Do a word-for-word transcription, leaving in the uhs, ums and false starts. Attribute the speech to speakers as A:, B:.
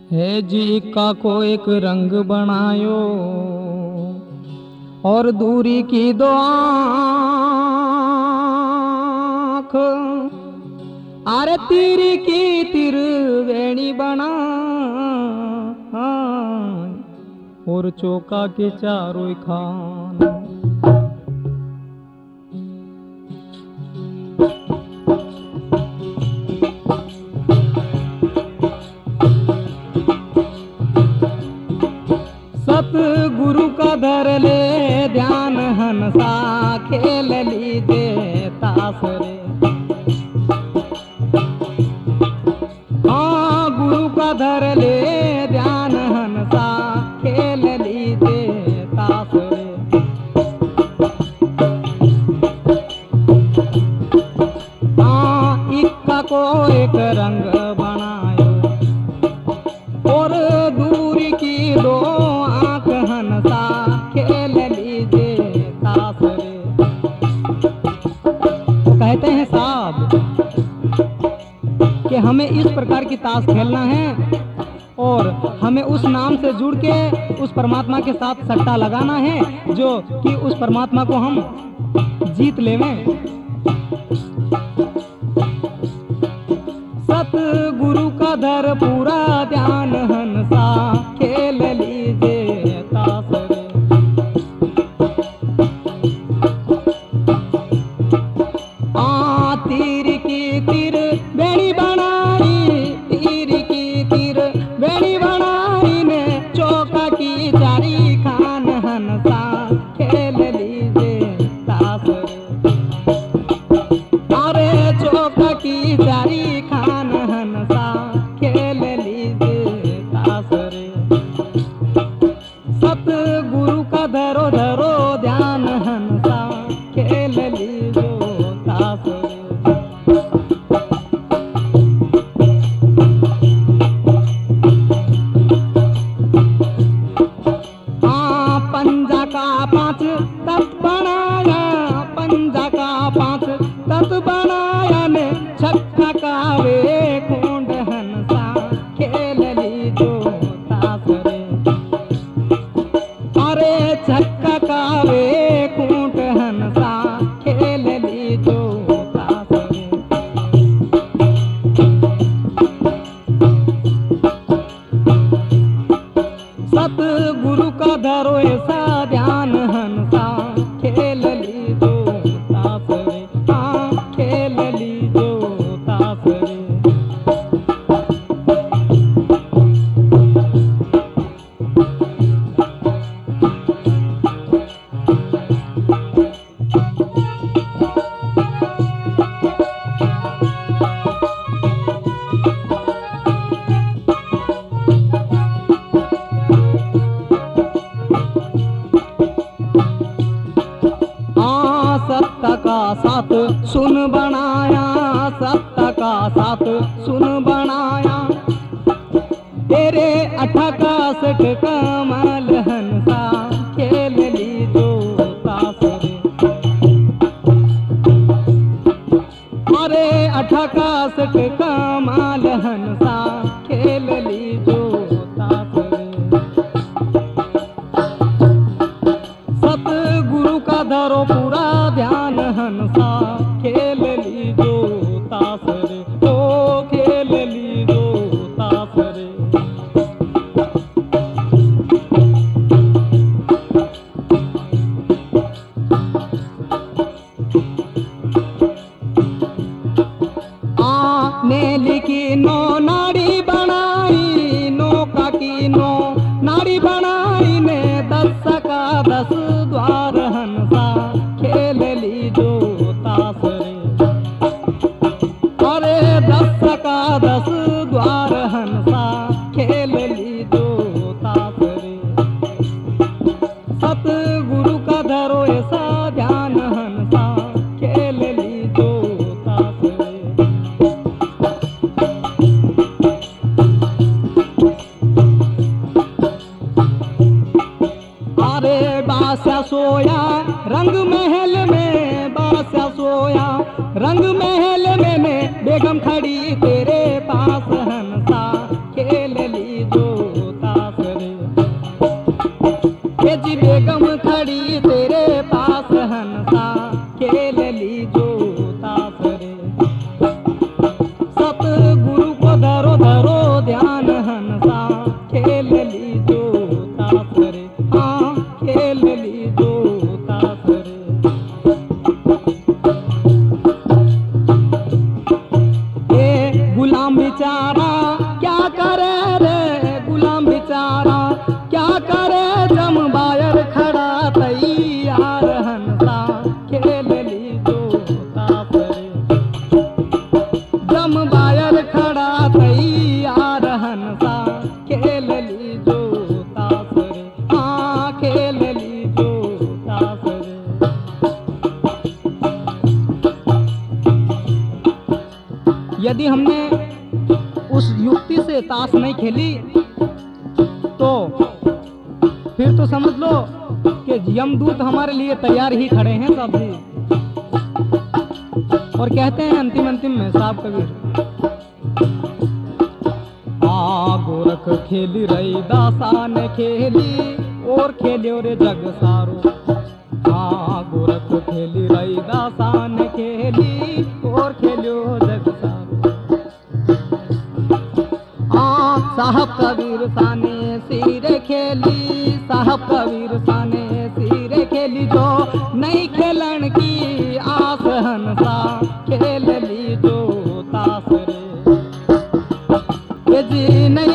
A: है जी इक्का को एक रंग बनायो और दूरी की दो आँख, अरे तीरी की तिरवेणी बना और चौका के चारों खान। सतगुरु का धर ले ध्यान हंसा खेल लीजे तास रे। हाँ गुरु का धर ले ध्यान हंसा खेल लीजे तास रे। हाँ इक्का को एक रंग बनायो और दूरी की दो आंख हंसा खेल लीजे तास रे। तो कहते हैं साहब कि हमें इस प्रकार की ताश खेलना है और हमें उस नाम से जुड़ के उस परमात्मा के साथ सट्टा लगाना है जो कि उस परमात्मा को हम जीत लेवें। सतगुरु का धर पूरा ध्यान हंसा खेल लीजे ताश रे। आ तीर की तीर बेड़ी बनाई, तीर की तीर बेड़ी बनाई ने चौका की चारी खान हंसा खेल लीजे ताश रे। अरे चौका की चारी खान हंसा खेल लीजे ताश रे। सतगुरु का धरो धरो ध्यान हंसा खेल लीजो ताश रे। हाँ पंजा का पांच तत बनाया, पंजा का पांच तत बनाया ने छक्का का वे खूंड हंसा खेल लीजो ताश रे। अरे छक्का का वे खूंट हंसा खेल लीजो ताश रे। सतगुरु का धरो ऐसा ध्यान हंसा खेल लीजो ताश रे। हाँ खेल लीजो ताश रे। सत्ता का साथ सुन बनाया, सत्ता का साथ सुन बनाया तेरे अठका सठ कमल हंसा खेल लीजो ताश रे। अरे अठका सठ कमल हंसा खेल लीजो ताश रे। सतगुरु का धरो पूरा ध्यान हंसा खेल लीजो ताश रे। ओ खेल लीजो ताश रे। आ नेली की नो नाड़ी बनाई, नौका की नो नाड़ी बनाई ने दस का दस द्वार हंसा खेल लीजो ताश रे। अरे दस का दस द्वार हंसा खेल लीजो ताश रे। सतगुरु का धरो ऐसा ध्यान हंसा खेल लीजो ताश रे। अरे बासा सोया रंग महल में, बासा सोया रंग महल में ने बेगम खड़ी तेरे पास हंसा खेल लीजो बेचारा क्या करे रे गुलाम बेचारा क्या करे जम बायर खड़ा तैयार हंसा खेल ली जो ताप रे जम बायर खड़ा तैयार हंसा खेल ली जो ताप रे हाँ खेल ली जो ताप रे। यदि हमने उस युक्ति से ताश नहीं खेली तो फिर तो समझ लो कि यमदूत हमारे लिए तैयार ही खड़े हैं सब भी। और कहते हैं अंतिम अंतिम में साहब कबीर, आ गोरख खेली रही दासान खेली और खेलियो रे जग सारो। आ गोरख खेली रही दासान खेली और खेलियो जग सारो। साहब कबीर साने सिरे खेली साहब कबीर साने सिरे खेली जो नहीं खेलन की आस हंसा खेल ली जो तास रे जी नहीं